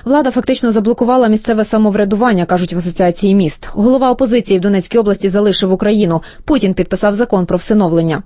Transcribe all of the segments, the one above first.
Влада фактично заблокувала місцеве самоврядування, кажуть в Асоціації міст. Голова опозиції в Донецькій області залишив Україну. Путін підписав закон про всиновлення.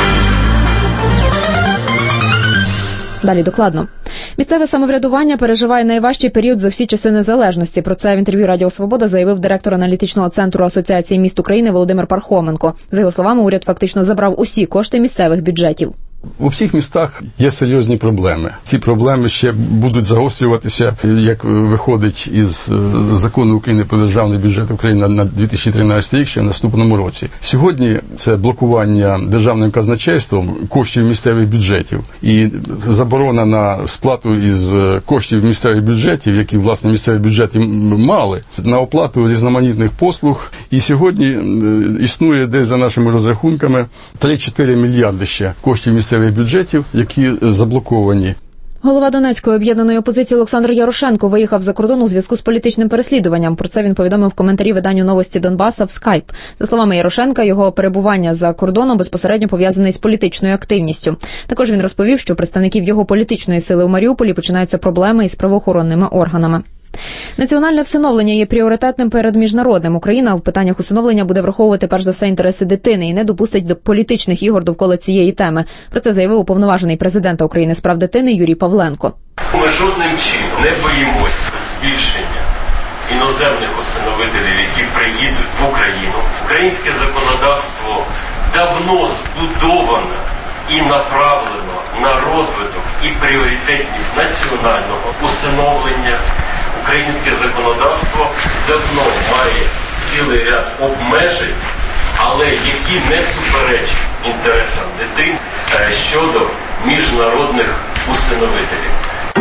Далі докладно. Місцеве самоврядування переживає найважчий період за всі часи незалежності. Про це в інтерв'ю Радіо Свобода заявив директор аналітичного центру Асоціації міст України Володимир Пархоменко. За його словами, уряд фактично забрав усі кошти місцевих бюджетів. У всіх містах є серйозні проблеми. Ці проблеми ще будуть загострюватися, як виходить із закону України про державний бюджет України на 2013 рік ще в наступному році. Сьогодні це блокування державним казначейством коштів місцевих бюджетів і заборона на сплату із коштів місцевих бюджетів, які, власне, місцеві бюджети мали, на оплату різноманітних послуг. І сьогодні існує десь за нашими розрахунками 3-4 мільярди ще коштів місцевих бюджетів, які заблоковані. Голова Донецької об'єднаної опозиції Олександр Ярошенко виїхав за кордон у зв'язку з політичним переслідуванням. Про це він повідомив в коментарі виданню «Новості Донбаса» в Скайп. За словами Ярошенка, його перебування за кордоном безпосередньо пов'язане з політичною активністю. Також він розповів, що у представників його політичної сили у Маріуполі починаються проблеми із правоохоронними органами. Національне всиновлення є пріоритетним перед міжнародним. Україна в питаннях усиновлення буде враховувати перш за все інтереси дитини і не допустить до політичних ігор довкола цієї теми. Про це заявив уповноважений президента України з прав дитини Юрій Павленко. Ми жодним чином не боїмося збільшення іноземних усиновителів, які приїдуть в Україну. Українське законодавство давно збудовано і направлено на розвиток і пріоритетність національного усиновлення. Українське законодавство давно має цілий ряд обмежень, але які не суперечать інтересам дитин щодо міжнародних усиновителів.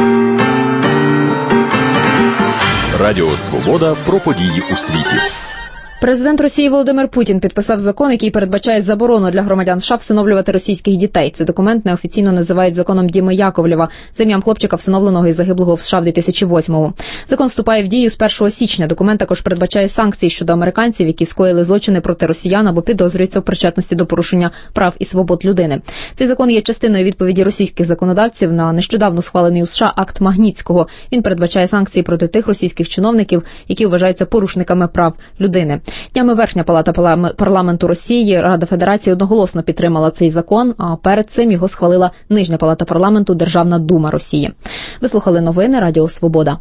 Радіо Свобода про події у світі. Президент Росії Володимир Путін підписав закон, який передбачає заборону для громадян США всиновлювати російських дітей. Цей документ неофіційно називають законом Діми Яковлєва, за ім'ям хлопчика, всиновленого і загиблого в США в 2008-му. Закон вступає в дію з 1 січня. Документ також передбачає санкції щодо американців, які скоїли злочини проти росіян або підозрюються в причетності до порушення прав і свобод людини. Цей закон є частиною відповіді російських законодавців на нещодавно схвалений у США акт Магнітського. Він передбачає санкції проти тих російських чиновників, які вважаються порушниками прав людини. Днями Верхня палата парламенту Росії, Рада Федерації одноголосно підтримала цей закон, а перед цим його схвалила Нижня палата парламенту Державна дума Росії. Ви слухали новини Радіо Свобода.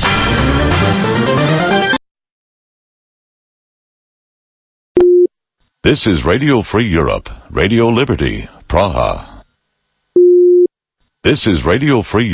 This is Radio Free Europe, Radio Liberty, Praha. This is Radio Free